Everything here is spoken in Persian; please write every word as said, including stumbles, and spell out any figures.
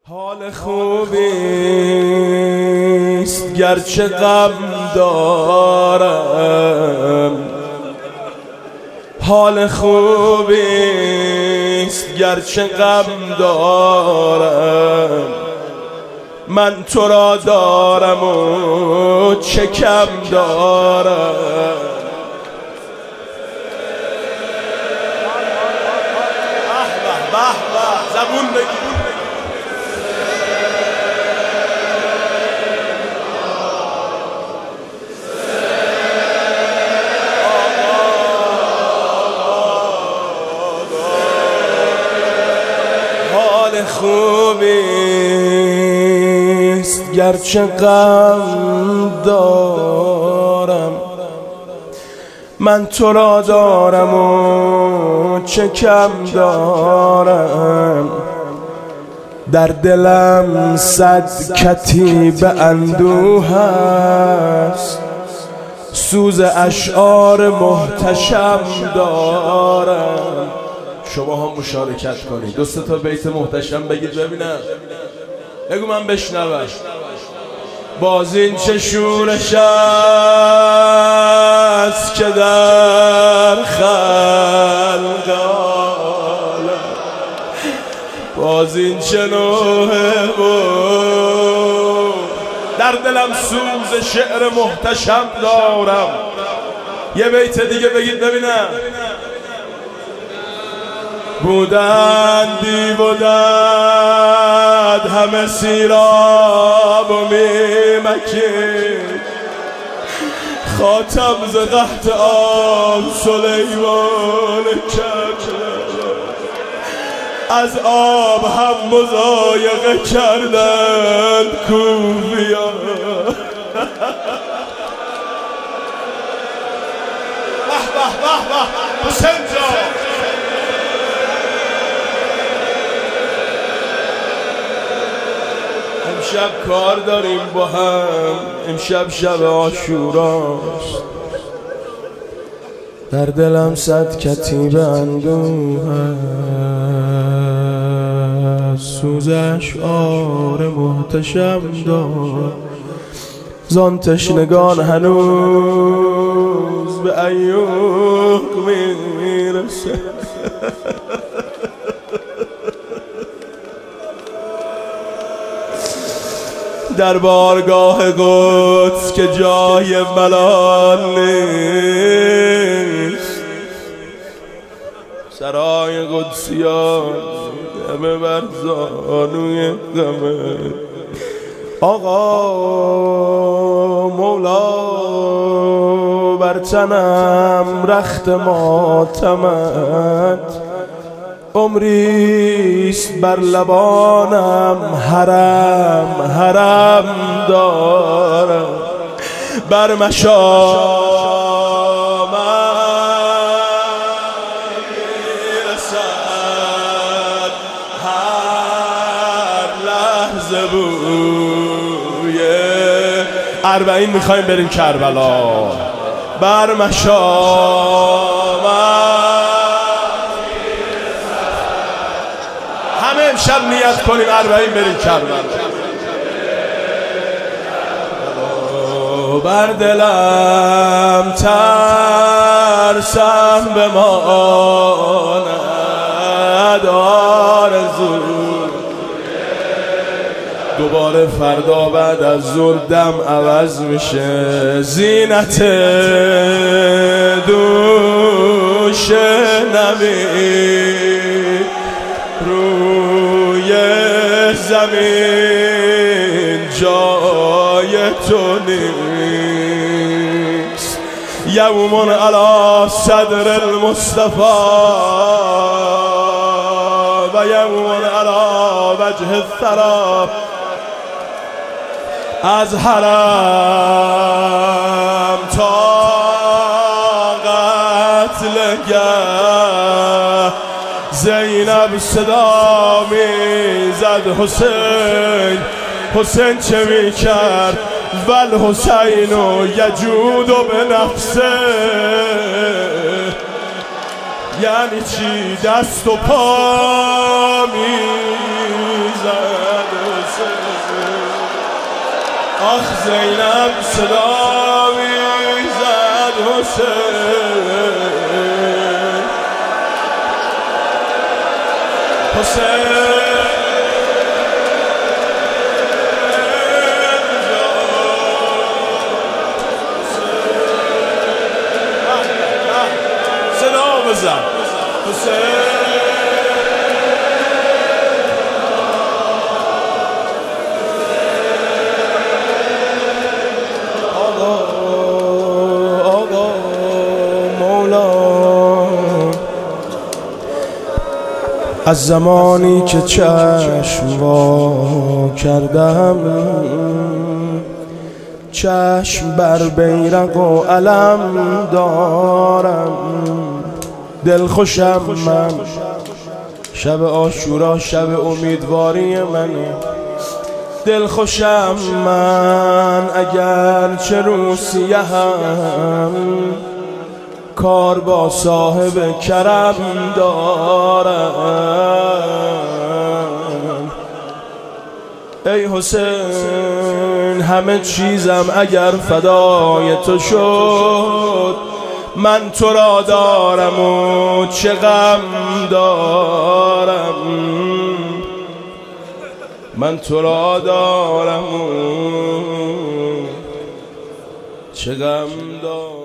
حال خوبیست گرچه غم دارم، حال خوبیست گرچه غم دارم. من تو را دارم و چه کم دارم. به به زبون بگی. خوبیست گرچه غم دارم، من تو را دارم و چه کم دارم. در دلم صد کتیب اندوه است، سوز اشعار محتشم دارم. شما هم مشارکت کنید، دو سه تا بیت محتشم بگید ببینم. بگو من بشنوم. باز این چه شورش است که در خلق عالم، باز این چه نوحه بود. در دلم سوز شعر محتشم دارم. یه بیت دیگه بگید ببینم. بودن دیو و دد همه سیراب و میمکید، خاتم ز قحط آب سلیمان کرد. از آب هم مضایقه کردند کوفیان. به به به به حسین جان. امشب کار داریم با هم، امشب شب عاشوراست. در دلم صد کتیب اندوه است، سوز اشعار محتشم دار. زان تشنگان هنوز به ایوب میرسه. در بارگاه قدس که جای ملال نیست، سرای قدسیان همه بر زانوی غمه. آقا مولا بر تنم رخت ماتمت، عمریست بر لبانم حرم حرم دارم. بر مشامم میرسد هر لحظه بوی اربعین. میخوایم بریم کربلا. بر مشامم همه امشب نیت کنیم اربعین بریم کربلا. بر دلم ترسم بماند آرزو، دوباره فردا بعد از ظهر دم عوض میشه. زینت دوش نمی روی زمین جای تو نیست. یوم علی صدر المصطفى و یوم علی وجه الثری. از حرم تا قتلگاه زینب صدا میزد حسین. حسین چه میکرد؟ ول حسین و یجود و به نفسه. یعنی چی؟ دست و پا میزد آخ زینب صدا میزد حسین حسین صدا بزن حسین از زمانی که چشم وا کردم چشم بر بیرق و علم دارم دل خوشم من شب عاشورا شب امیدواری منه دل خوشم من اگر چه روسیه هم کار با صاحب کرم دارم ای حسین همه چیزم اگر فدای تو شد من تو را دارم و چه غم دارم من تو را دارم و چه غم دارم